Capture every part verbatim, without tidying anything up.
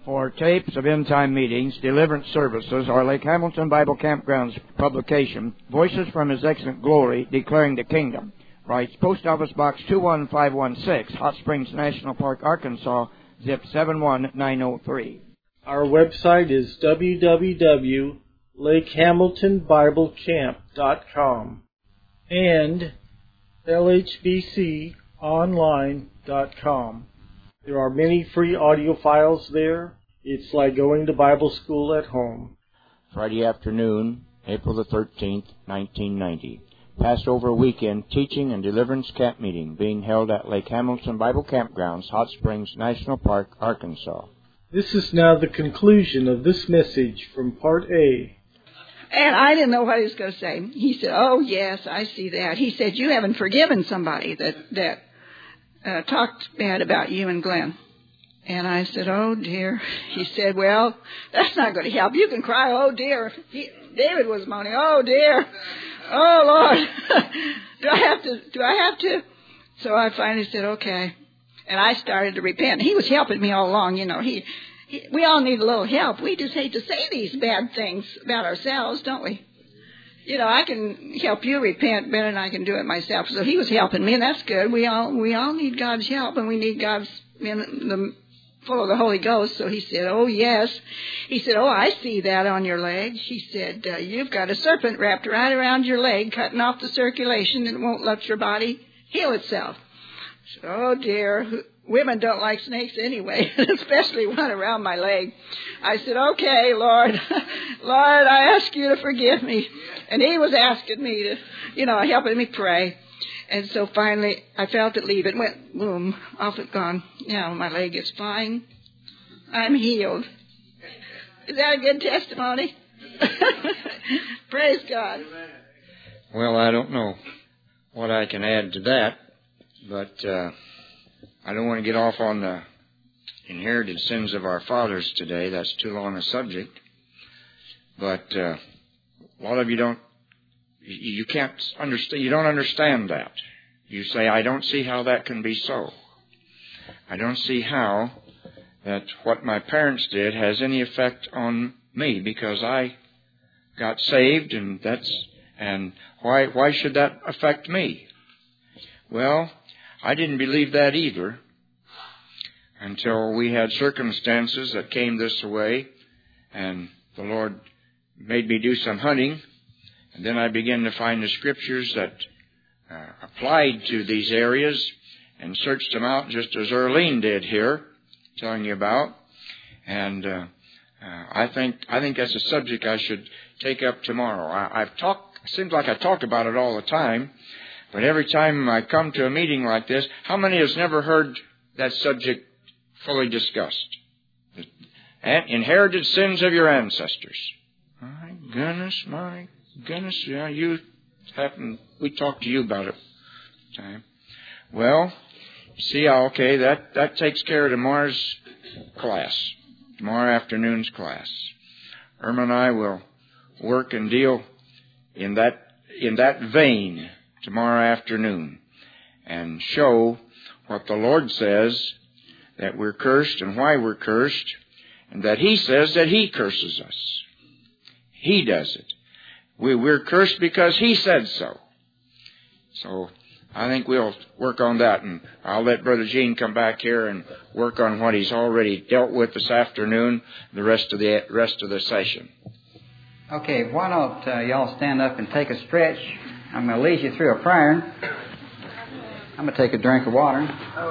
For tapes of end-time meetings, deliverance services, or Lake Hamilton Bible Campground's publication, Voices from His Excellent Glory, Declaring the Kingdom, writes Post Office Box two one five one six, Hot Springs National Park, Arkansas, zip seven one nine zero three. Our website is w w w dot lake hamilton bible camp dot com and l h b c online dot com. There are many free audio files there. It's like going to Bible school at home. Friday afternoon, April the thirteenth, nineteen ninety. Passover weekend teaching and deliverance camp meeting being held at Lake Hamilton Bible Campgrounds, Hot Springs National Park, Arkansas. This is now the conclusion of this message from Part A. And I didn't know what he was going to say. He said, oh, yes, I see that. He said, you haven't forgiven somebody that, that uh, talked bad about you and Glenn. And I said, oh, dear. He said, well, that's not going to help. You can cry, oh, dear. He, David was moaning, oh, dear. Oh, Lord. do I have to? Do I have to? So I finally said, okay. And I started to repent. He was helping me all along, you know. He, he, we all need a little help. We just hate to say these bad things about ourselves, don't we? You know, I can help you repent better than I can do it myself. So he was helping me, and that's good. We all we all need God's help, and we need God's in the full of the Holy Ghost. So he said, oh, yes. He said, oh, I see that on your leg. He said, uh, you've got a serpent wrapped right around your leg, cutting off the circulation, and it won't let your body heal itself. So, oh, dear. Women don't like snakes anyway, especially one around my leg. I said, okay, Lord, Lord, I ask you to forgive me. And he was asking me to, you know, helping me pray. And so finally, I felt it leave. It went, boom, off it gone. Now my leg is fine. I'm healed. Is that a good testimony? Praise God. Well, I don't know what I can add to that, but uh, I don't want to get off on the inherited sins of our fathers today. That's too long a subject. But uh, a lot of you don't, you can't understand, you don't understand that. You say, I don't see how that can be so. I don't see how that what my parents did has any effect on me, because I got saved, and that's, and why, why should that affect me? Well, I didn't believe that either until we had circumstances that came this way, and the Lord made me do some hunting, and then I began to find the scriptures that uh, applied to these areas and searched them out, just as Earlene did here, telling you about. And uh, uh, I think I think that's a subject I should take up tomorrow. I, I've talked. It seems like I talk about it all the time, but every time I come to a meeting like this, how many has never heard that subject fully discussed? And inherited sins of your ancestors. My goodness, my goodness, yeah, you happen, we talked to you about it time. Well, see, okay, that, that takes care of tomorrow's class, tomorrow afternoon's class. Irma and I will work and deal in that, in that vein tomorrow afternoon and show what the Lord says, that we're cursed and why we're cursed, and that He says that He curses us. He does it. We, we're cursed because He said so. So I think we'll work on that, and I'll let Brother Gene come back here and work on what he's already dealt with this afternoon, the rest of the rest of the session. Okay, why don't uh, y'all stand up and take a stretch? I'm going to lead you through a prayer. I'm going to take a drink of water.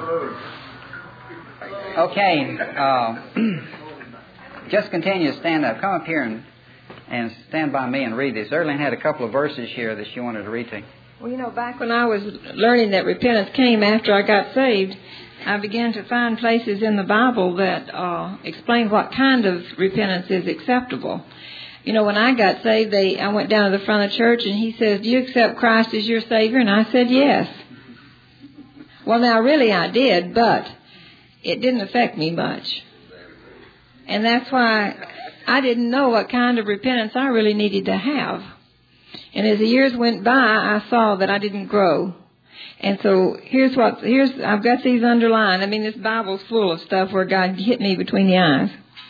Okay, uh, just continue to stand up. Come up here and, and stand by me and read this. Earlene had a couple of verses here that she wanted to read to you. Well, you know, back when I was learning that repentance came after I got saved, I began to find places in the Bible that uh, explain what kind of repentance is acceptable. You know, when I got saved, they I went down to the front of the church, and he says, do you accept Christ as your Savior? And I said, yes. Well, now, really, I did, but it didn't affect me much. And that's why I didn't know what kind of repentance I really needed to have. And as the years went by, I saw that I didn't grow. And so here's what, here's, I've got these underlined. I mean, this Bible's full of stuff where God hit me between the eyes.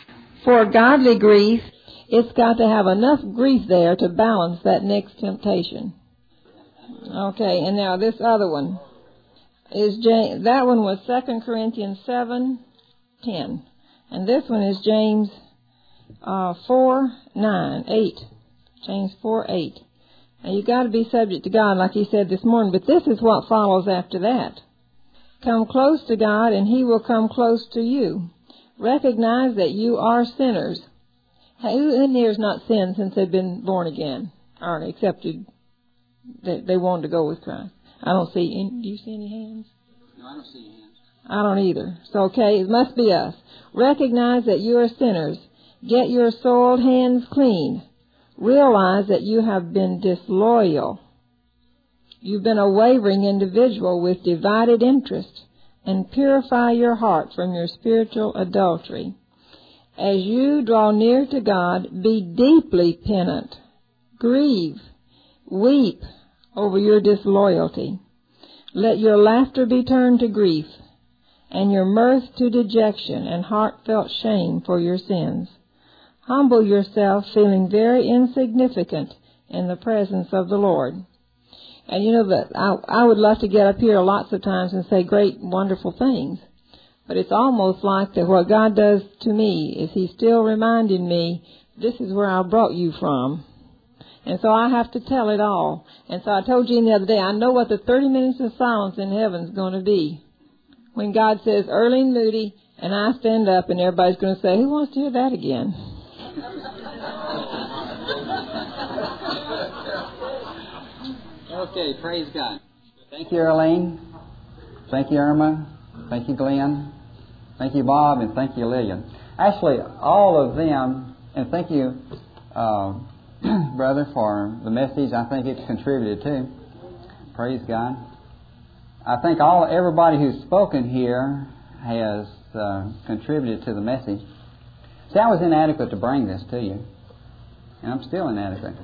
For godly grief, it's got to have enough grief there to balance that next temptation. Okay, and now this other one is James, that one was Second Corinthians seven ten, and this one is James uh, four nine eight. James four eight. Now you got to be subject to God, like he said this morning, but this is what follows after that. Come close to God, and he will come close to you. Recognize that you are sinners. Who in here has not sinned since they've been born again, or accepted that they wanted to go with Christ? I don't see any. Do you see any hands? No, I don't see any hands. I don't either. So, okay, it must be us. Recognize that you are sinners. Get your soiled hands clean. Realize that you have been disloyal. You've been a wavering individual with divided interest, and purify your heart from your spiritual adultery. As you draw near to God, be deeply penitent. Grieve, weep over your disloyalty. Let your laughter be turned to grief, and your mirth to dejection and heartfelt shame for your sins. Humble yourself, feeling very insignificant in the presence of the Lord. And you know that I, I would love to get up here lots of times and say great, wonderful things. But it's almost like that what God does to me is He's still reminding me, this is where I brought you from. And so I have to tell it all. And so I told Gene the other day, I know what the thirty minutes of silence in heaven is going to be. When God says, Earlene Moody, and I stand up, and everybody's going to say, who wants to hear that again? Okay, praise God. Thank you, Earlene. Thank you, Irma. Thank you, Glenn. Thank you, Bob, and thank you, Lillian. Actually, all of them, and thank you, uh, brother, for the message. I think it's contributed too. Praise God. I think all everybody who's spoken here has uh, contributed to the message. See, I was inadequate to bring this to you, and I'm still inadequate.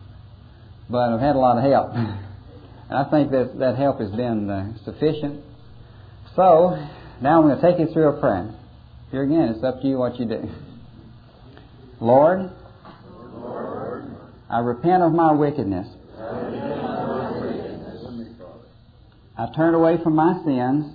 But I've had a lot of help. And I think that that help has been uh, sufficient. So, now I'm going to take you through a prayer. Here again, it's up to you what you do. Lord, Lord I repent of my wickedness. I, repent of my wickedness. I turn away from my sins,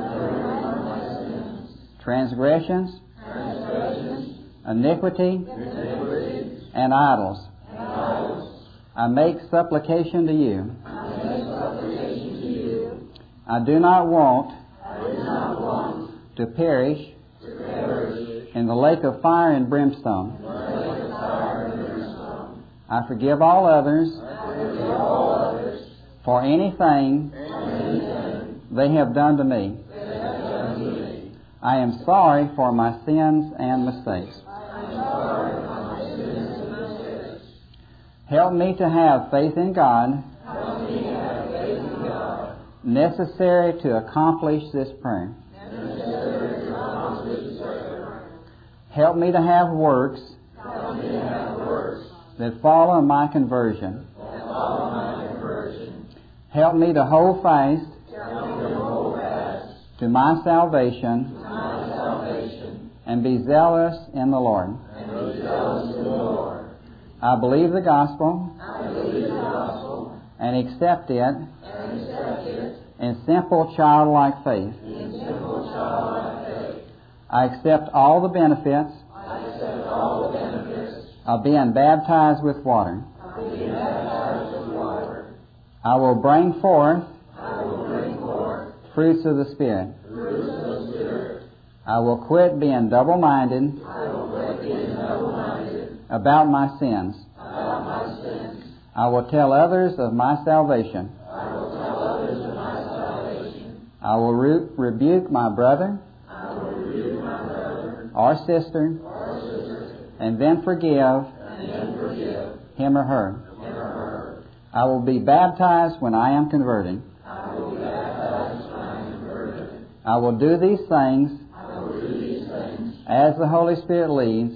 from my sins. Transgressions, transgressions. Iniquity, iniquity. And idols. And idols. I make supplication to you. I make supplication to you. I do not want, I do not want to perish, to perish in the lake of fire and brimstone. In the lake of fire and brimstone. I forgive all others, I forgive all others for anything, for anything they have done to me. They have done to me. I am sorry for my sins and mistakes. I am sorry for my sins and mistakes. Help me to have faith in God, Help me to have faith in God necessary to accomplish this prayer. Necessary to accomplish this prayer. Help me to have works, Help me to have works that follow my conversion. That follow my conversion. Help me to hold fast, Help me to hold fast to my salvation, to my salvation and be zealous in the Lord. And be zealous in the Lord. I believe the gospel, I believe the gospel and accept it, and accept it in simple childlike faith. In simple childlike faith. I accept all the benefits, I accept all the benefits of being baptized with water. Of being baptized with water. I will bring forth, I will bring forth fruits of the Spirit. Fruits of the Spirit. I will quit being double-minded. I will quit being double-minded about my sins. About my sins. I will tell others of my salvation. I will tell others of my salvation. I will re- rebuke my brother. I will rebuke my brother or sister. Or sister. And then forgive. And then forgive him or her. Him or her. I will be baptized when I am converted. I will be baptized when I am converted. I will do these things. I will do these things as the Holy Spirit leads.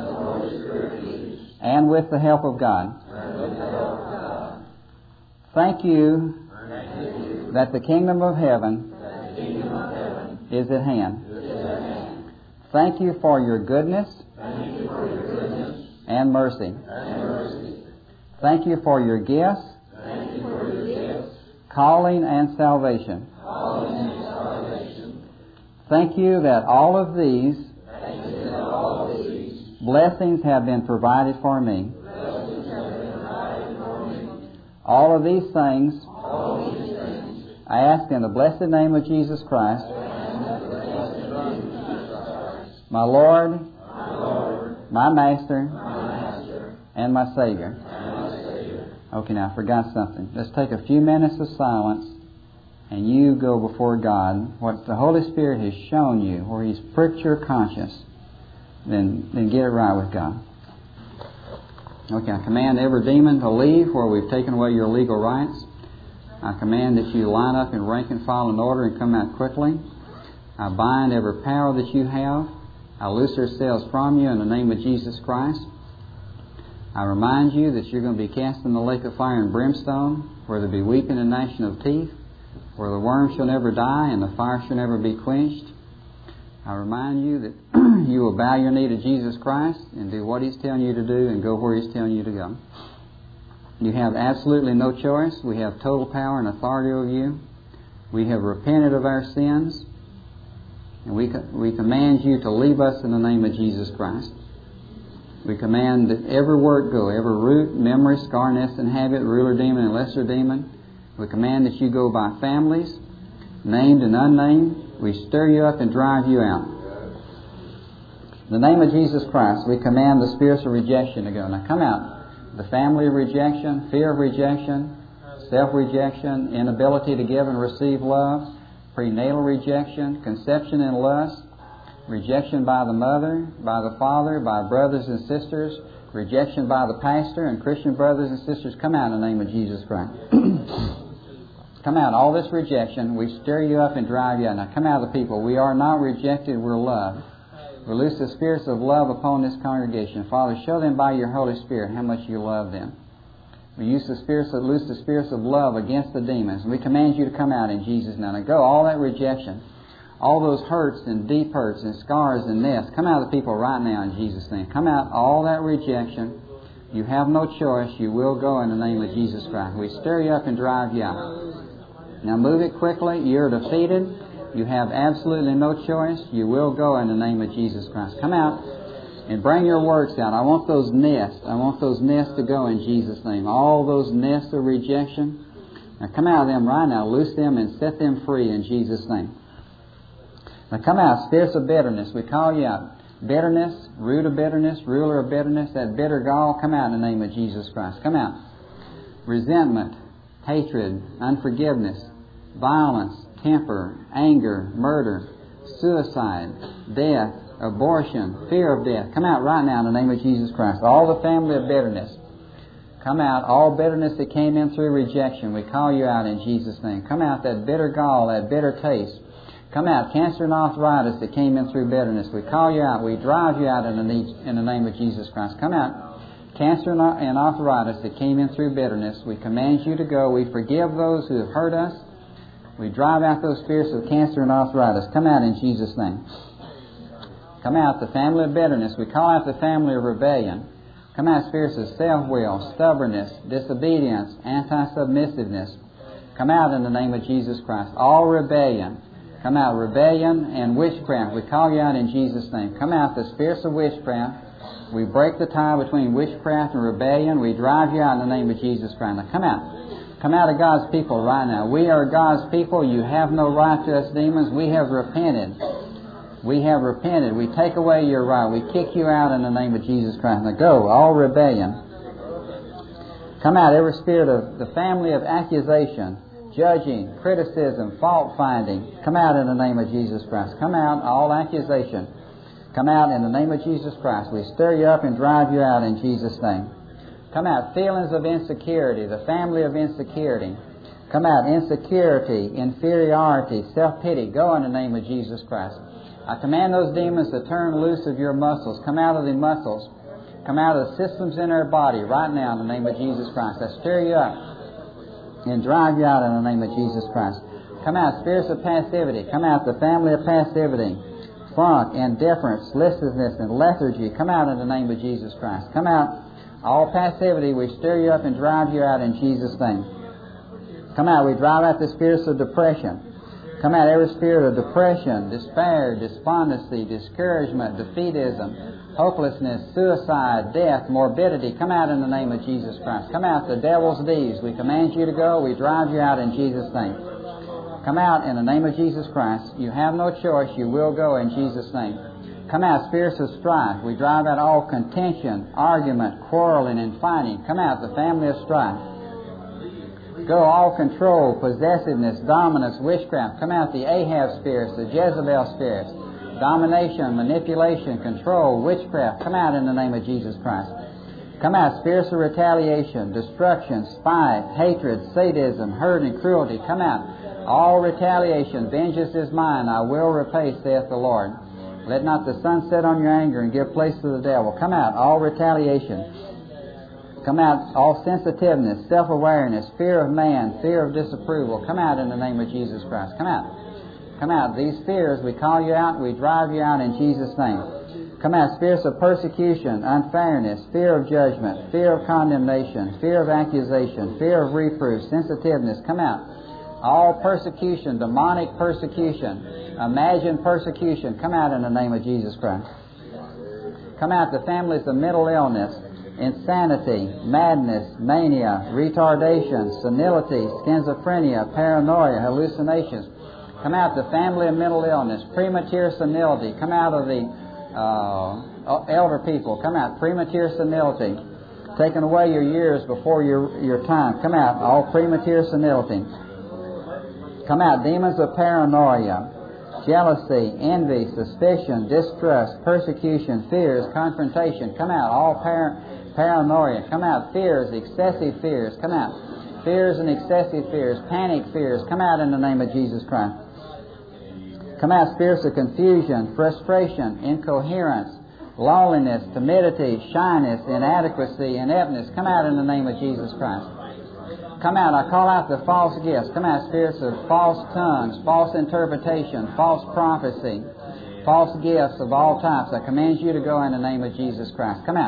And with the help of God. Thank you that the kingdom of heaven is at hand. Thank you for your goodness, Thank you for your goodness and mercy. and mercy. Thank you for your gifts, Thank you for your gifts, calling, and salvation. calling and salvation. Thank you that all of these Thank you that all of these blessings have been provided for me. blessings have been provided for me. All of these things All these things, I ask in the blessed name of Jesus Christ, and in the blessed name of Jesus Christ, my Lord, my Lord, my Master, my Master, and my Savior. and my Savior. Okay, now I forgot something. Let's take a few minutes of silence and you go before God. What the Holy Spirit has shown you, where He's pricked your conscience, then, then get it right with God. Okay, I command every demon to leave where we've taken away your legal rights. I command that you line up in rank and file and order and come out quickly. I bind every power that you have. I loose yourselves from you in the name of Jesus Christ. I remind you that you're going to be cast in the lake of fire and brimstone, where there be weeping and gnashing of teeth, where the worm shall never die and the fire shall never be quenched. I remind you that you will bow your knee to Jesus Christ and do what He's telling you to do and go where He's telling you to go. You have absolutely no choice. We have total power and authority over you. We have repented of our sins, and we we command you to leave us in the name of Jesus Christ. We command that every word go, every root, memory, scar, nest, and habit, ruler demon and lesser demon. We command that you go by families, named and unnamed. We stir you up and drive you out. In the name of Jesus Christ, we command the spirits of rejection to go. Now come out. The family of rejection, fear of rejection, self-rejection, inability to give and receive love, prenatal rejection, conception and lust, rejection by the mother, by the father, by brothers and sisters, rejection by the pastor and Christian brothers and sisters. Come out in the name of Jesus Christ. Come out. All this rejection, we stir you up and drive you out. Now come out of the people. We are not rejected, we're loved. Release the spirits of love upon this congregation. Father, show them by your Holy Spirit how much you love them. We use the spirits of, loose the spirits of love against the demons. We command you to come out in Jesus' name. Now go, all that rejection, all those hurts and deep hurts and scars and nests, come out of the people right now in Jesus' name. Come out, all that rejection. You have no choice. You will go in the name of Jesus Christ. We stir you up and drive you out. Now move it quickly. You're defeated. You have absolutely no choice. You will go in the name of Jesus Christ. Come out and bring your works out. I want those nests. I want those nests to go in Jesus' name. All those nests of rejection. Now come out of them right now. Loose them and set them free in Jesus' name. Now come out. Spirits of bitterness. We call you out. Bitterness, root of bitterness, ruler of bitterness, that bitter gall. Come out in the name of Jesus Christ. Come out. Resentment, hatred, unforgiveness, violence, temper, anger, murder, suicide, death, abortion, fear of death. Come out right now in the name of Jesus Christ. All the family of bitterness. Come out. All bitterness that came in through rejection. We call you out in Jesus' name. Come out, that bitter gall, that bitter taste. Come out. Cancer and arthritis that came in through bitterness. We call you out. We drive you out in the, in the name of Jesus Christ. Come out. Cancer and arthritis that came in through bitterness. We command you to go. We forgive those who have hurt us. We drive out those spirits of cancer and arthritis. Come out in Jesus' name. Come out the family of bitterness. We call out the family of rebellion. Come out spirits of self-will, stubbornness, disobedience, anti-submissiveness. Come out in the name of Jesus Christ. All rebellion. Come out rebellion and witchcraft. We call you out in Jesus' name. Come out the spirits of witchcraft. We break the tie between witchcraft and rebellion. We drive you out in the name of Jesus Christ. Now come out. Come out of God's people right now. We are God's people. You have no right to us, demons. We have repented. We have repented. We take away your right. We kick you out in the name of Jesus Christ. Now go, all rebellion. Come out, every spirit of the family of accusation, judging, criticism, fault-finding. Come out in the name of Jesus Christ. Come out, all accusation. Come out in the name of Jesus Christ. We stir you up and drive you out in Jesus' name. Come out, feelings of insecurity, the family of insecurity. Come out, insecurity, inferiority, self-pity. Go in the name of Jesus Christ. I command those demons to turn loose of your muscles. Come out of the muscles. Come out of the systems in their body right now in the name of Jesus Christ. I stir you up and drive you out in the name of Jesus Christ. Come out, spirits of passivity. Come out, the family of passivity. funk, indifference, listlessness, and lethargy. Come out in the name of Jesus Christ. Come out. All passivity, we stir you up and drive you out in Jesus' name. Come out. We drive out the spirits of depression. Come out every spirit of depression, despair, despondency, discouragement, defeatism, hopelessness, suicide, death, morbidity. Come out in the name of Jesus Christ. Come out the devil's deeds. We command you to go. We drive you out in Jesus' name. Come out in the name of Jesus Christ. You have no choice. You will go in Jesus' name. Come out, spirits of strife. We drive out all contention, argument, quarreling, and fighting. Come out, the family of strife. Go, all control, possessiveness, dominance, witchcraft. Come out, the Ahab spirits, the Jezebel spirits, domination, manipulation, control, witchcraft. Come out in the name of Jesus Christ. Come out, spirits of retaliation, destruction, spite, hatred, sadism, hurt, and cruelty. Come out. All retaliation, vengeance is mine, I will repay, saith the Lord. Let not the sun set on your anger and give place to the devil. Come out, all retaliation. Come out, all sensitiveness, self-awareness, fear of man, fear of disapproval. Come out in the name of Jesus Christ. Come out. Come out. These fears, we call you out, we drive you out in Jesus' name. Come out, spirits of persecution, unfairness, fear of judgment, fear of condemnation, fear of accusation, fear of reproof, sensitiveness. Come out. All persecution, demonic persecution, imagined persecution, come out in the name of Jesus Christ. Come out the families of mental illness, insanity, madness, mania, retardation, senility, schizophrenia, paranoia, hallucinations. Come out the family of mental illness, premature senility. Come out of the uh, elder people. Come out premature senility, taking away your years before your your time. Come out all premature senility. Come out, demons of paranoia, jealousy, envy, suspicion, distrust, persecution, fears, confrontation. Come out, all par- paranoia. Come out, fears, excessive fears. Come out, fears and excessive fears, panic fears. Come out in the name of Jesus Christ. Come out, spirits of confusion, frustration, incoherence, loneliness, timidity, shyness, inadequacy, ineptness. Come out in the name of Jesus Christ. Come out. I call out the false gifts. Come out, spirits of false tongues, false interpretation, false prophecy, false gifts of all types. I command you to go in the name of Jesus Christ. Come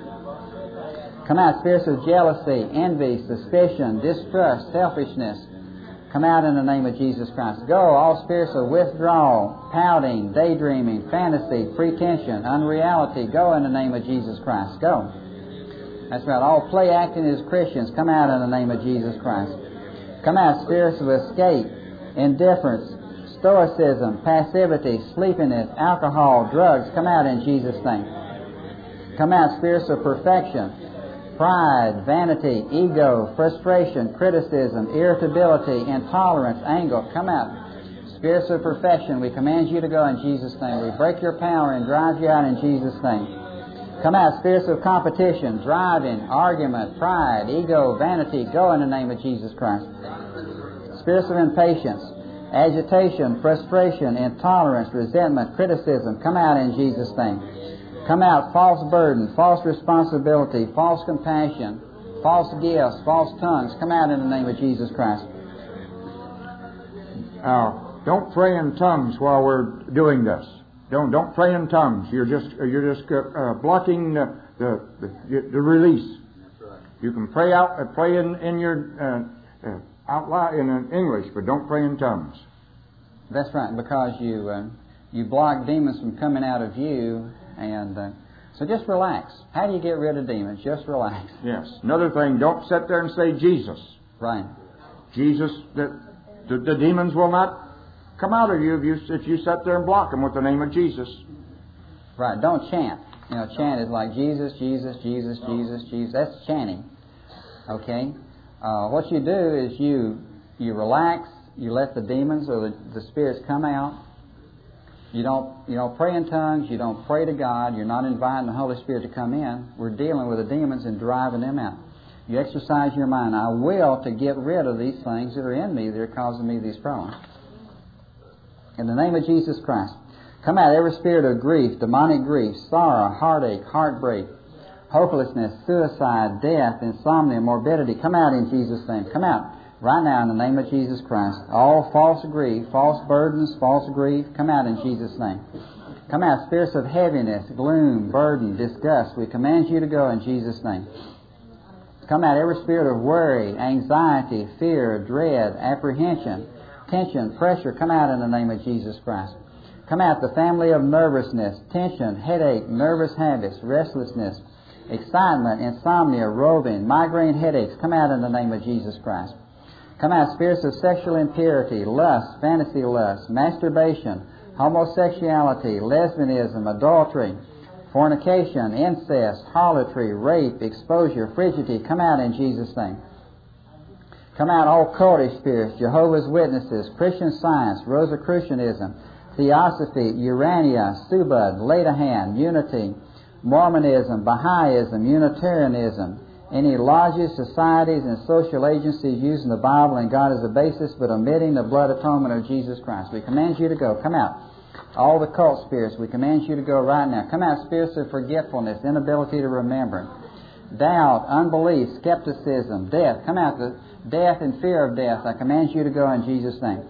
out. Come out, spirits of jealousy, envy, suspicion, distrust, selfishness. Come out in the name of Jesus Christ. Go, all spirits of withdrawal, pouting, daydreaming, fantasy, pretension, unreality. Go in the name of Jesus Christ. Go. That's right. All play acting as Christians, come out in the name of Jesus Christ. Come out, spirits of escape, indifference, stoicism, passivity, sleepiness, alcohol, drugs. Come out in Jesus' name. Come out, spirits of perfection, pride, vanity, ego, frustration, criticism, irritability, intolerance, anger. Come out. Spirits of perfection, we command you to go in Jesus' name. We break your power and drive you out in Jesus' name. Come out, spirits of competition, driving, argument, pride, ego, vanity. Go in the name of Jesus Christ. Spirits of impatience, agitation, frustration, intolerance, resentment, criticism. Come out in Jesus' name. Come out, false burden, false responsibility, false compassion, false gifts, false tongues. Come out in the name of Jesus Christ. Now, don't pray in tongues while we're doing this. Don't don't pray in tongues. You're just you're just uh, uh, blocking the the, the the release. You can pray out, uh, pray in in your uh, uh, out loud in uh, English, but don't pray in tongues. That's right, because you uh, you block demons from coming out of you, and uh, so just relax. How do you get rid of demons? Just relax. Yes. Another thing, don't sit there and say Jesus. Right. Jesus, the the, the demons will not come out of you if you if you sit there and block them with the name of Jesus. Right. Don't chant. You know, chant is like Jesus, Jesus, Jesus, Jesus, Jesus. That's chanting. Okay. Uh, what you do is you you relax. You let the demons or the, the spirits come out. You don't you don't pray in tongues. You don't pray to God. You're not inviting the Holy Spirit to come in. We're dealing with the demons and driving them out. You exercise your mind. I will to get rid of these things that are in me that are causing me these problems. In the name of Jesus Christ, come out every spirit of grief, demonic grief, sorrow, heartache, heartbreak, hopelessness, suicide, death, insomnia, morbidity. Come out in Jesus' name. Come out right now in the name of Jesus Christ. All false grief, false burdens, false grief, come out in Jesus' name. Come out, spirits of heaviness, gloom, burden, disgust. We command you to go in Jesus' name. Come out every spirit of worry, anxiety, fear, dread, apprehension, tension, pressure. Come out in the name of Jesus Christ. Come out the family of nervousness, tension, headache, nervous habits, restlessness, excitement, insomnia, roving, migraine headaches. Come out in the name of Jesus Christ. Come out spirits of sexual impurity, lust, fantasy lust, masturbation, homosexuality, lesbianism, adultery, fornication, incest, harlotry, rape, exposure, frigidity. Come out in Jesus' name. Come out all cultish spirits, Jehovah's Witnesses, Christian Science, Rosicrucianism, Theosophy, Urania, Subud, Ladahan, Unity, Mormonism, Baha'ism, Unitarianism, any lodges, societies, and social agencies using the Bible and God as a basis but omitting the blood atonement of Jesus Christ. We command you to go. Come out. All the cult spirits, we command you to go right now. Come out, spirits of forgetfulness, inability to remember, doubt, unbelief, skepticism, death. Come out, the death and fear of death. I command you to go in Jesus' name.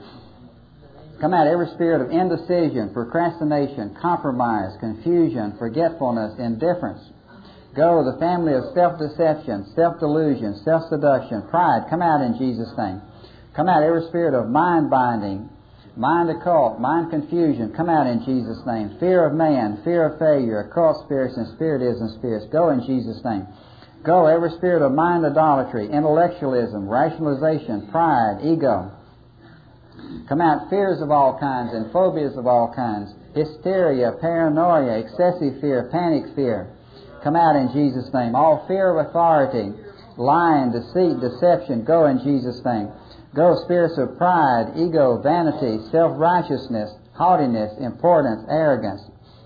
Come out every spirit of indecision, procrastination, compromise, confusion, forgetfulness, indifference. Go the family of self-deception, self-delusion, self-seduction, pride. Come out in Jesus' name. Come out every spirit of mind-binding, mind occult, mind confusion. Come out in Jesus' name. Fear of man, fear of failure, occult spirits and spiritism spirits. Go in Jesus' name. Go every spirit of mind idolatry, intellectualism, rationalization, pride, ego. Come out fears of all kinds and phobias of all kinds, hysteria, paranoia, excessive fear, panic fear. Come out in Jesus' name. All fear of authority, lying, deceit, deception. Go in Jesus' name. Go spirits of pride, ego, vanity, self-righteousness, haughtiness, importance, arrogance.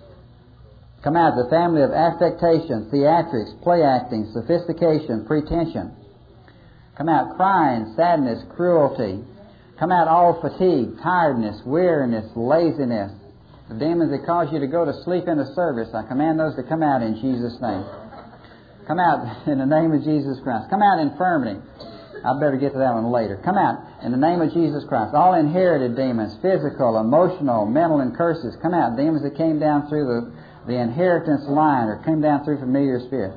Come out the family of affectation, theatrics, play acting, sophistication, pretension. Come out crying, sadness, cruelty. Come out all fatigue, tiredness, weariness, laziness. The demons that cause you to go to sleep in the service, I command those to come out in Jesus' name. Come out in the name of Jesus Christ. Come out infirmity. I better get to that one later. Come out in the name of Jesus Christ. All inherited demons, physical, emotional, mental, and curses. Come out. Demons that came down through the, the inheritance line or came down through familiar spirits.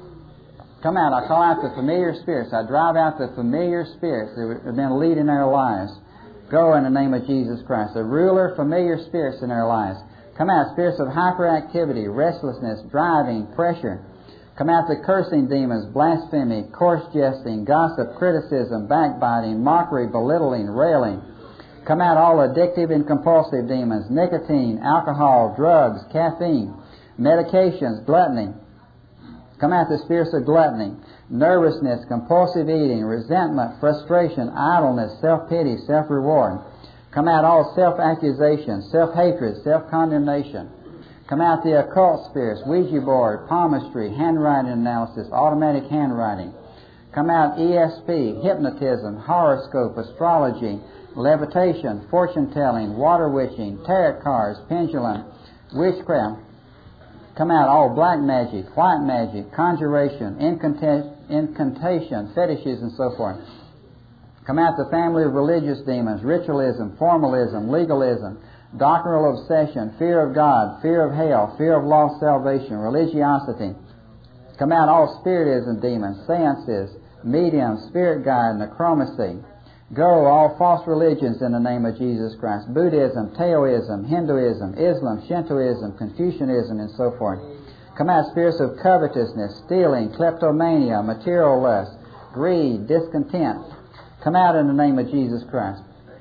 Come out. I call out the familiar spirits. I drive out the familiar spirits that have been leading our lives. Go in the name of Jesus Christ. The ruler, familiar spirits in our lives. Come out. Spirits of hyperactivity, restlessness, driving, pressure. Come out the cursing demons, blasphemy, coarse jesting, gossip, criticism, backbiting, mockery, belittling, railing. Come out all addictive and compulsive demons, nicotine, alcohol, drugs, caffeine, medications, gluttony. Come out the spirits of gluttony, nervousness, compulsive eating, resentment, frustration, idleness, self-pity, self-reward. Come out all self-accusation, self-hatred, self-condemnation. Come out the occult spirits, Ouija board, palmistry, handwriting analysis, automatic handwriting. Come out E S P, hypnotism, horoscope, astrology, levitation, fortune-telling, water witching, tarot cards, pendulum, witchcraft. Come out all black magic, white magic, conjuration, incantation, fetishes, and so forth. Come out the family of religious demons, ritualism, formalism, legalism, doctrinal obsession, fear of God, fear of hell, fear of lost salvation, religiosity. Come out all spiritism demons, seances, mediums, spirit guide, necromancy. Go all false religions in the name of Jesus Christ. Buddhism, Taoism, Hinduism, Islam, Shintoism, Confucianism, and so forth. Come out spirits of covetousness, stealing, kleptomania, material lust, greed, discontent. Come out in the name of Jesus Christ.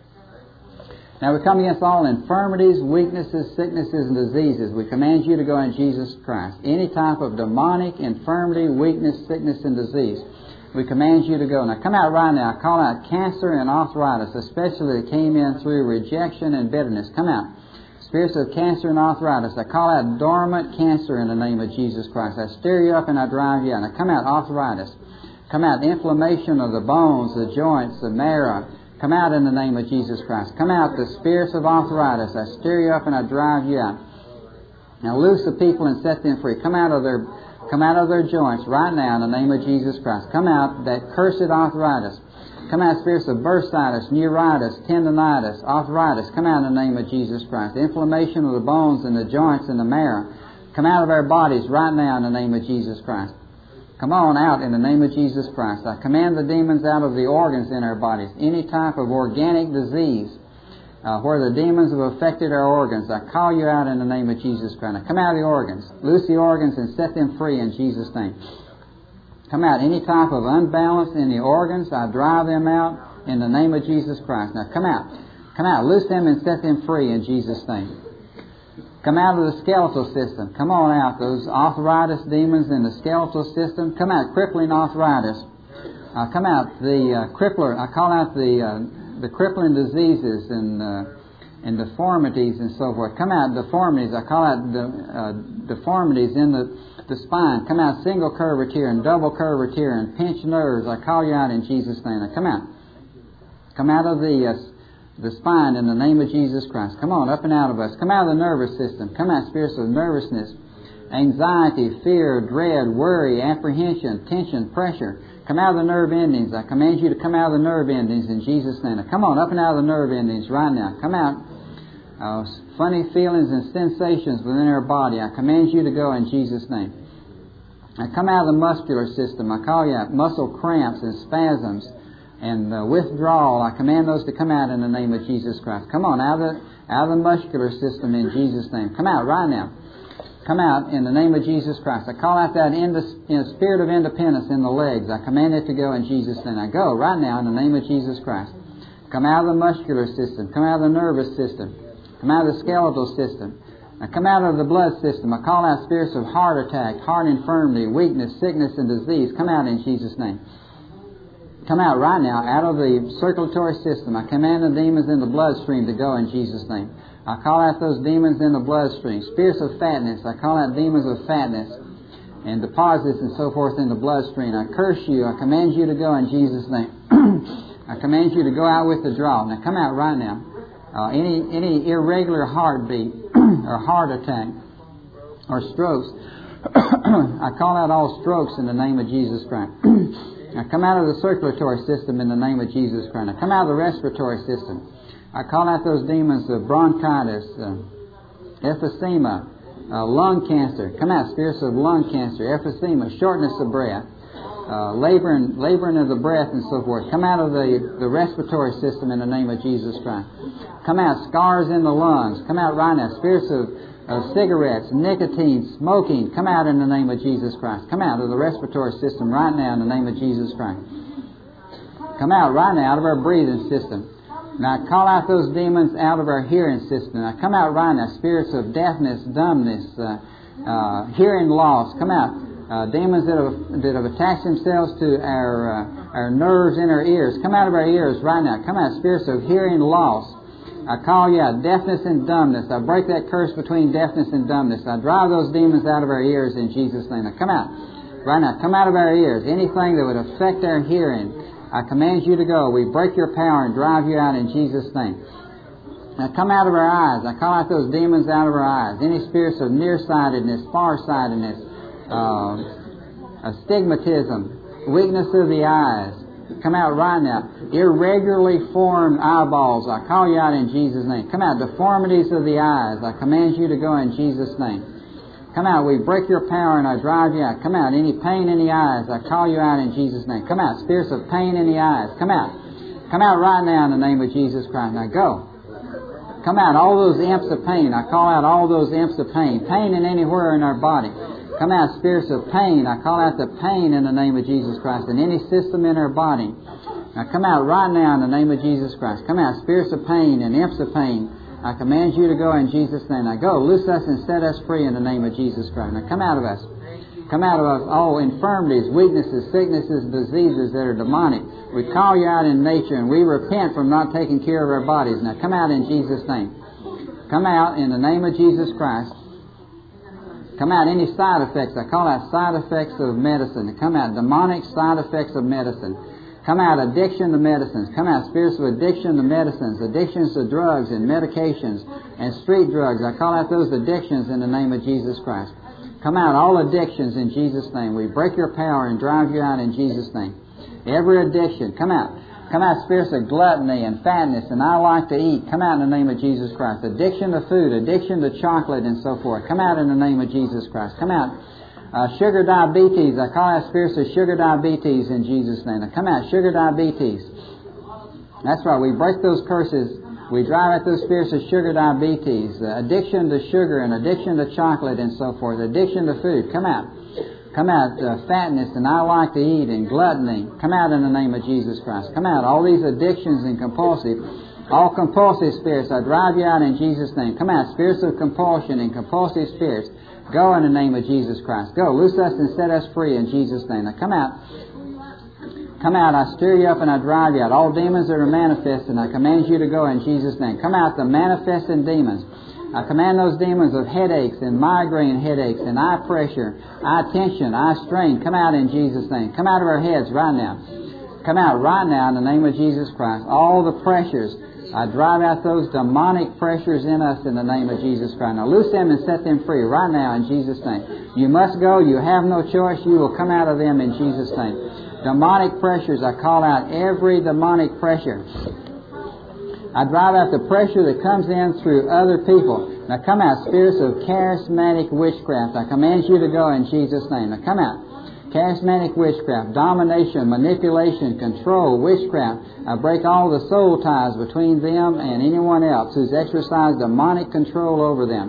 Now we come against all infirmities, weaknesses, sicknesses, and diseases. We command you to go in Jesus Christ. Any type of demonic infirmity, weakness, sickness, and disease, we command you to go. Now come out right now. I call out cancer and arthritis, especially that came in through rejection and bitterness. Come out. Spirits of cancer and arthritis. I call out dormant cancer in the name of Jesus Christ. I stir you up and I drive you out. Now come out arthritis. Come out inflammation of the bones, the joints, the marrow. Come out in the name of Jesus Christ. Come out the spirits of arthritis. I stir you up and I drive you out. Now loose the people and set them free. Come out of their Come out of their joints right now in the name of Jesus Christ. Come out that cursed arthritis. Come out, spirits of bursitis, neuritis, tendonitis, arthritis. Come out in the name of Jesus Christ. Inflammation of the bones and the joints and the marrow. Come out of our bodies right now in the name of Jesus Christ. Come on out in the name of Jesus Christ. I command the demons out of the organs in our bodies. Any type of organic disease uh, where the demons have affected our organs, I call you out in the name of Jesus Christ. Now come out of the organs. Loose the organs and set them free in Jesus' name. Come out. Any type of unbalance in the organs, I drive them out in the name of Jesus Christ. Now come out. Come out. Loose them and set them free in Jesus' name. Come out of the skeletal system. Come on out. Those arthritis demons in the skeletal system. Come out. Crippling arthritis. Uh, come out. The uh, crippler. I call out the uh, the crippling diseases and uh, and deformities and so forth. Come out. Deformities. I call out the uh, deformities in the the spine. Come out. Single curvature and double curvature and pinched nerves. I call you out in Jesus' name. Now come out. Come out of the uh, the spine in the name of Jesus Christ. Come on, up and out of us. Come out of the nervous system. Come out, spirits of nervousness, anxiety, fear, dread, worry, apprehension, tension, pressure. Come out of the nerve endings. I command you to come out of the nerve endings in Jesus' name. Now, come on, up and out of the nerve endings right now. Come out. Uh, funny feelings and sensations within our body. I command you to go in Jesus' name. Now, come out of the muscular system. I call you out muscle cramps and spasms and uh, withdrawal. I command those to come out in the name of Jesus Christ. Come on, out of the, out of the muscular system in Jesus' name. Come out right now. Come out in the name of Jesus Christ. I call out that in the, in the spirit of independence in the legs. I command it to go in Jesus' name. I go right now in the name of Jesus Christ. Come out of the muscular system. Come out of the nervous system. Come out of the skeletal system. Now come out of the blood system. I call out spirits of heart attack, heart infirmity, weakness, sickness, and disease. Come out in Jesus' name. Come out right now, out of the circulatory system. I command the demons in the bloodstream to go in Jesus' name. I call out those demons in the bloodstream. Spirits of fatness. I call out demons of fatness and deposits and so forth in the bloodstream. I curse you. I command you to go in Jesus' name. I command you to go out with the draw. Now come out right now. Uh, any any irregular heartbeat or heart attack or strokes, I call out all strokes in the name of Jesus Christ. Now come out of the circulatory system in the name of Jesus Christ. Now come out of the respiratory system. I call out those demons of bronchitis, uh, emphysema, uh, lung cancer. Come out, spirits of lung cancer, emphysema, shortness of breath, uh, laboring, laboring of the breath and so forth. Come out of the, the respiratory system in the name of Jesus Christ. Come out, scars in the lungs. Come out right now, spirits of of cigarettes, nicotine, smoking. Come out in the name of Jesus Christ. Come out of the respiratory system right now in the name of Jesus Christ. Come out right now out of our breathing system. Now call out those demons out of our hearing system. Now come out right now, spirits of deafness, dumbness, uh, uh, hearing loss. Come out. Uh, demons that have, that have attached themselves to our uh, our nerves in our ears. Come out of our ears right now. Come out, spirits of hearing loss. I call you out, deafness and dumbness. I break that curse between deafness and dumbness. I drive those demons out of our ears in Jesus' name. Now come out. Right now, come out of our ears. Anything that would affect our hearing, I command you to go. We break your power and drive you out in Jesus' name. Now come out of our eyes. I call out those demons out of our eyes. Any spirits of nearsightedness, farsightedness, uh, astigmatism, weakness of the eyes, come out right now. Irregularly formed eyeballs, I call you out in Jesus' name. Come out. Deformities of the eyes, I command you to go in Jesus' name. Come out. We break your power and I drive you out. Come out. Any pain in the eyes, I call you out in Jesus' name. Come out. Spirits of pain in the eyes, come out. Come out right now in the name of Jesus Christ. Now go. Come out. All those imps of pain, I call out all those imps of pain. Pain in anywhere in our body. Come out, spirits of pain. I call out the pain in the name of Jesus Christ in any system in our body. Now come out right now in the name of Jesus Christ. Come out, spirits of pain and imps of pain. I command you to go in Jesus' name. Now go, loose us and set us free in the name of Jesus Christ. Now come out of us. Come out of us all infirmities, weaknesses, sicknesses, diseases that are demonic. We call you out in nature and we repent from not taking care of our bodies. Now come out in Jesus' name. Come out in the name of Jesus Christ. Come out any side effects. I call out side effects of medicine. Come out demonic side effects of medicine. Come out addiction to medicines. Come out spirits of addiction to medicines, addictions to drugs and medications and street drugs. I call out those addictions in the name of Jesus Christ. Come out all addictions in Jesus' name. We break your power and drive you out in Jesus' name. Every addiction, come out. Come out spirits of gluttony and fatness and I like to eat. Come out in the name of Jesus Christ. Addiction to food, addiction to chocolate and so forth. Come out in the name of Jesus Christ. Come out. Uh, sugar diabetes. I call out spirits of sugar diabetes in Jesus' name. Now come out. Sugar diabetes. That's right. We break those curses. We drive out those spirits of sugar diabetes. Uh, addiction to sugar and addiction to chocolate and so forth. Addiction to food. Come out. Come out, uh, fatness, and I like to eat, and gluttony. Come out in the name of Jesus Christ. Come out. All these addictions and compulsive, all compulsive spirits, I drive you out in Jesus' name. Come out, spirits of compulsion and compulsive spirits. Go in the name of Jesus Christ. Go, loose us and set us free in Jesus' name. Now come out. Come out. I stir you up and I drive you out. All demons that are manifesting, I command you to go in Jesus' name. Come out, the manifesting demons. I command those demons of headaches and migraine headaches and eye pressure, eye tension, eye strain. Come out in Jesus' name. Come out of our heads right now. Come out right now in the name of Jesus Christ. All the pressures, I drive out those demonic pressures in us in the name of Jesus Christ. Now loose them and set them free right now in Jesus' name. You must go. You have no choice. You will come out of them in Jesus' name. Demonic pressures, I call out every demonic pressure. I drive out the pressure that comes in through other people. Now come out, spirits of charismatic witchcraft. I command you to go in Jesus' name. Now come out. Charismatic witchcraft, domination, manipulation, control, witchcraft. I break all the soul ties between them and anyone else who's exercised demonic control over them.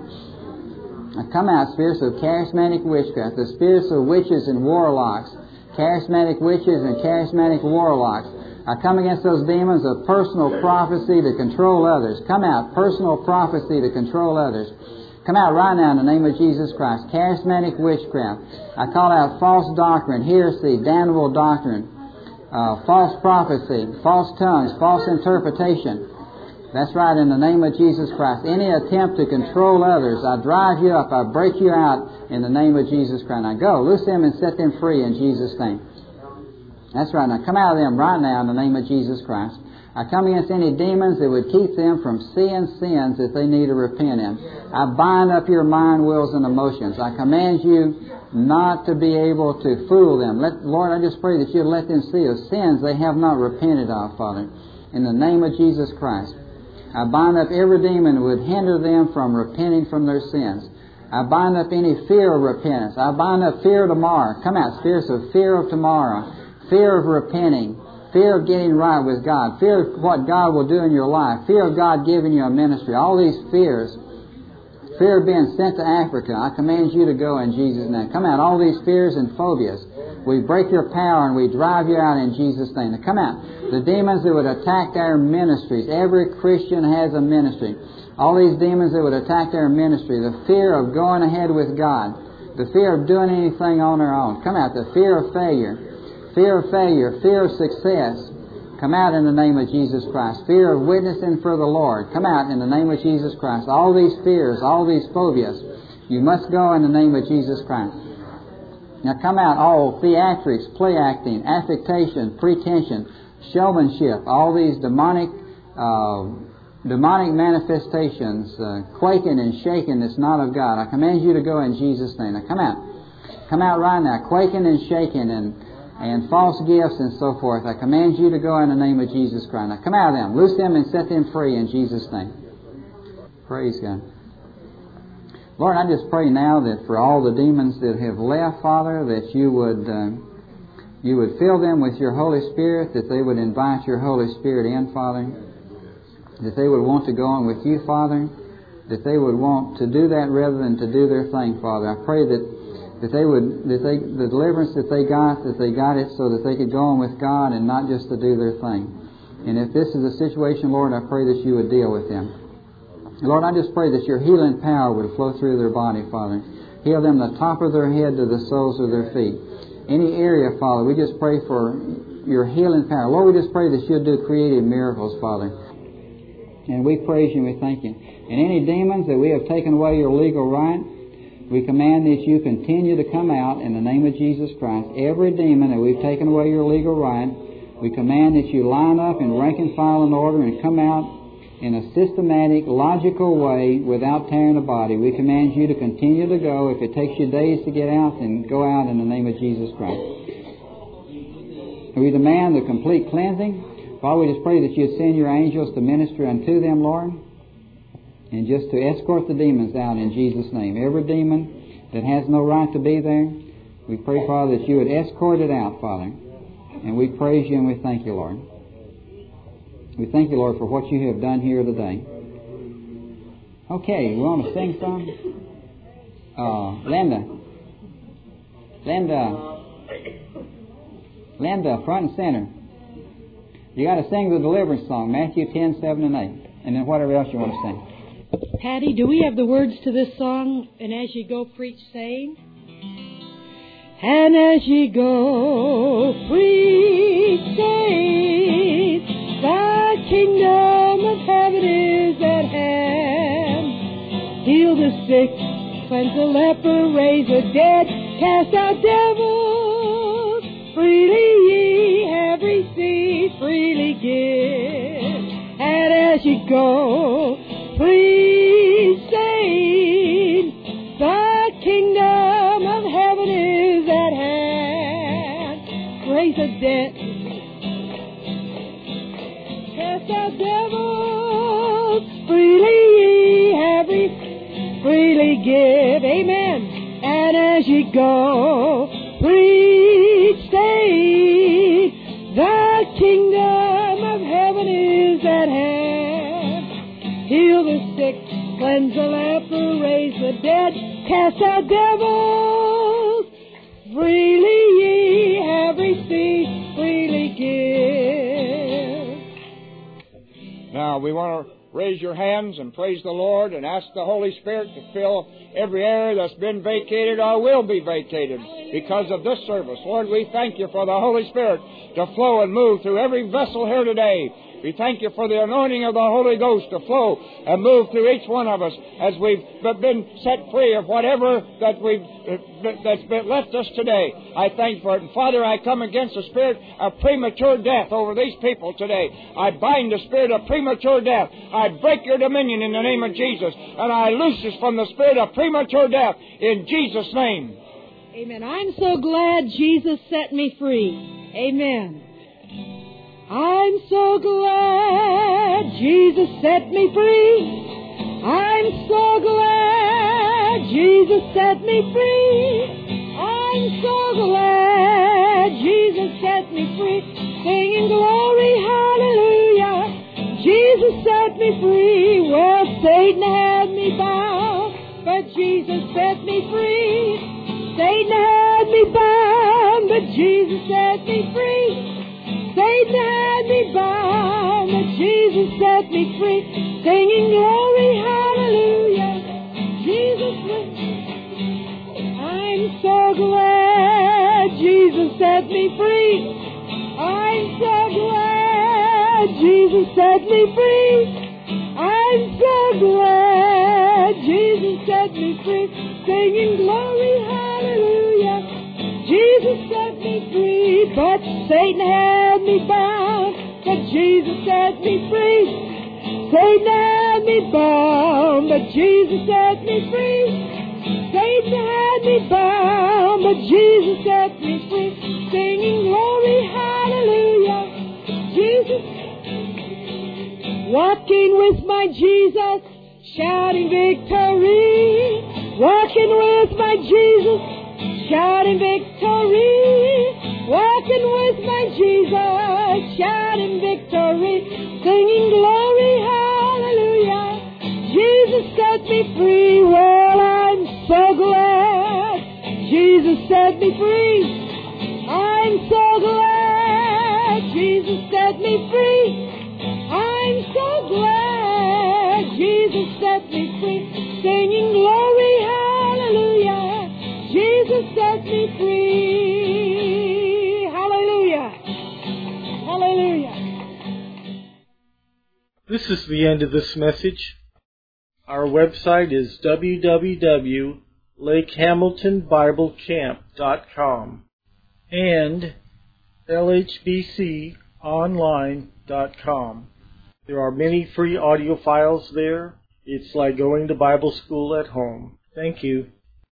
Now come out, spirits of charismatic witchcraft, the spirits of witches and warlocks, charismatic witches and charismatic warlocks. I come against those demons of personal prophecy to control others. Come out, personal prophecy to control others. Come out right now in the name of Jesus Christ. Charismatic witchcraft. I call out false doctrine, heresy, damnable doctrine, uh, false prophecy, false tongues, false interpretation. That's right, in the name of Jesus Christ. Any attempt to control others, I drive you up, I break you out in the name of Jesus Christ. Now go, loose them and set them free in Jesus' name. That's right. Now come out of them right now in the name of Jesus Christ. I come against any demons that would keep them from seeing sins that they need to repent in. I bind up your mind, wills, and emotions. I command you not to be able to fool them. Let, Lord, I just pray that you'll let them see the sins they have not repented of, Father, in the name of Jesus Christ. I bind up every demon that would hinder them from repenting from their sins. I bind up any fear of repentance. I bind up fear of tomorrow. Come out, spirits of fear of tomorrow. Fear of repenting, fear of getting right with God, fear of what God will do in your life, fear of God giving you a ministry. All these fears, fear of being sent to Africa, I command you to go in Jesus' name. Come out, all these fears and phobias. We break your power and we drive you out in Jesus' name. Now come out. The demons that would attack our ministries. Every Christian has a ministry. All these demons that would attack our ministry. The fear of going ahead with God. The fear of doing anything on our own. Come out. The fear of failure. Fear of failure, fear of success, come out in the name of Jesus Christ. Fear of witnessing for the Lord, come out in the name of Jesus Christ. All these fears, all these phobias, you must go in the name of Jesus Christ. Now come out all theatrics, play acting, affectation, pretension, showmanship, all these demonic uh, demonic manifestations, uh, quaking and shaking that's not of God. I command you to go in Jesus' name. Now come out. Come out right now, quaking and shaking and and false gifts and so forth. I command you to go in the name of Jesus Christ. Now come out of them. Loose them and set them free in Jesus' name. Praise God. Lord, I just pray now that for all the demons that have left, Father, that you would uh, you would fill them with your Holy Spirit, that they would invite your Holy Spirit in, Father, that they would want to go on with you, Father, that they would want to do that rather than to do their thing, Father. I pray that That they would, that they, the deliverance that they got, that they got it so that they could go on with God and not just to do their thing. And if this is a situation, Lord, I pray that you would deal with them. Lord, I just pray that your healing power would flow through their body, Father. Heal them the top of their head to the soles of their feet. Any area, Father, we just pray for your healing power. Lord, we just pray that you'll do creative miracles, Father. And we praise you and we thank you. And any demons that we have taken away your legal right, we command that you continue to come out in the name of Jesus Christ. Every demon that we've taken away your legal right, we command that you line up in rank and file and order and come out in a systematic, logical way without tearing the body. We command you to continue to go. If it takes you days to get out, then go out in the name of Jesus Christ. We demand the complete cleansing. Father, we just pray that you'd send your angels to minister unto them, Lord, and just to escort the demons out in Jesus' name. Every demon that has no right to be there, we pray, Father, that you would escort it out, Father. And we praise you and we thank you, Lord. We thank you, Lord, for what you have done here today. Okay, we want to sing some? Uh, Linda. Linda. Linda, front and center. You got to sing the deliverance song, Matthew ten, seven, and eight. And then whatever else you want to sing. Patty, do we have the words to this song? And as you go, preach, saying, and as ye go, preach, saying, the kingdom of heaven is at hand. Heal the sick, cleanse the leper, raise the dead, cast out devils. Freely ye have received, freely give. And as ye go, preach, saying, the kingdom of heaven is at hand. Raise the dead, cast out devils. Freely ye have received, freely give. Amen. And as ye go, preach, say, the kingdom of heaven is at hand. Heal the sick, cleanse the leper, raise the dead, cast out devils. Freely ye have received, freely give. Now we want to raise your hands and praise the Lord and ask the Holy Spirit to fill every area that's been vacated or will be vacated because of this service. Lord, we thank you for the Holy Spirit to flow and move through every vessel here today. We thank you for the anointing of the Holy Ghost to flow and move through each one of us as we've been set free of whatever that we've that's been left us today. I thank you for it. And Father, I come against the spirit of premature death over these people today. I bind the spirit of premature death. I break your dominion in the name of Jesus. And I loose us from the spirit of premature death in Jesus' name. Amen. I'm so glad Jesus set me free. Amen. I'm so glad Jesus set me free. I'm so glad Jesus set me free. I'm so glad Jesus set me free. Singing glory, hallelujah. Jesus set me free. Well, Satan had me bound, but Jesus set me free. Satan had me bound, but Jesus set me free. Satan had me bound, but Jesus set me free. Singing glory, hallelujah. Jesus set me. I'm so glad Jesus set me free. I'm so glad Jesus set me free. I'm so glad Jesus set me free. Singing glory, hallelujah. Jesus set me free, but Satan had me bound, but Jesus set me free. Satan had me bound, but Jesus set me free. Satan had me bound, but Jesus set me free. Singing glory, hallelujah. Jesus, walking with my Jesus, shouting victory. Walking with my Jesus, shouting victory, walking with my Jesus, shouting victory, singing glory, hallelujah. Jesus set me free. Well, I'm so glad Jesus set me free. I'm so glad Jesus set me free. I'm so glad Jesus set me free, singing glory, hallelujah. Jesus set me free. Hallelujah. Hallelujah. This is the end of this message. Our website is w w w dot lake hamilton bible camp dot com and l h b c online dot com. There are many free audio files there. It's like going to Bible school at home. Thank you.